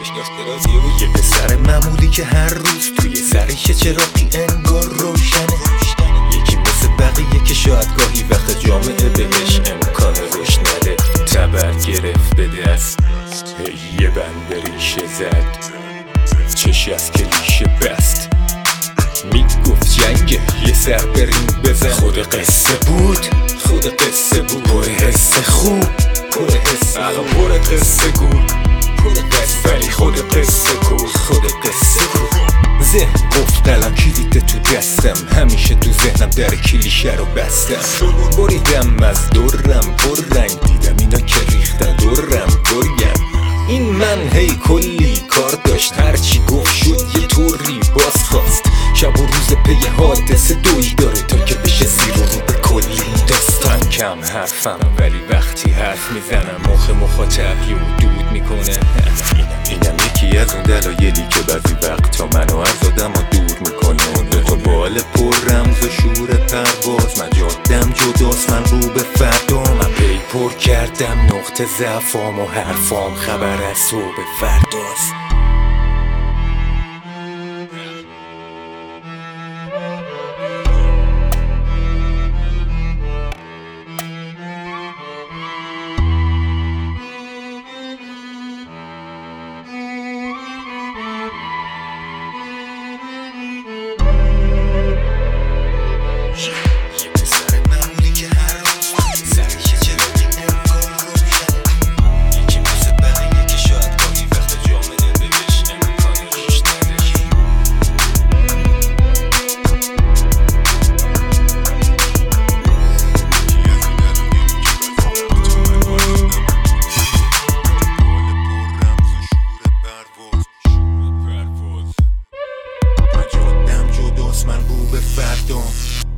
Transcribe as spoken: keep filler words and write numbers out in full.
یه پسر معمولی که هر روز توی سرش چراغی انگار روشنه، یکی مثل بقیه که شاید گاهی وقت جامعه بهش امکان رشد نده. تبر گرفت به دست، یه بند ریشه زد، چش از کلیشه بست، میگفت جنگه یه سر بریم بزن. خود قصه بود، خود قصه بود، پر حس خوب، پر حس آقا پر قصه گو، پر قصه ولی خود قصه کو، خود قصه کو. ذهن گفت قلم کلیده تو دستم، همیشه تو ذهنم در کلیشه رو بستم. بریدم از دورم پررنگ، دیدم اینا که ریختن دورم برگم. این من هی کلی کار داشت، هرچی گفت شد یه طوری باز خواست. شب و روز پی حادثه دوی داره تا که بشه زیر و رو به کلی داستان. کم حرفم ولی وقتی حرف میزنم مخ مخاطب یه دود میکنه. اینم یکی از اون دلایلی که بعضی وقتا منو از آدم ها دور میکنه. دو تا بال پر رمز و شور پرواز، من جادم جداست من رو به فردا. من پی پر کردم نقطه ضعفام و حرفام خبر از صبح فرداست. من رو به فردام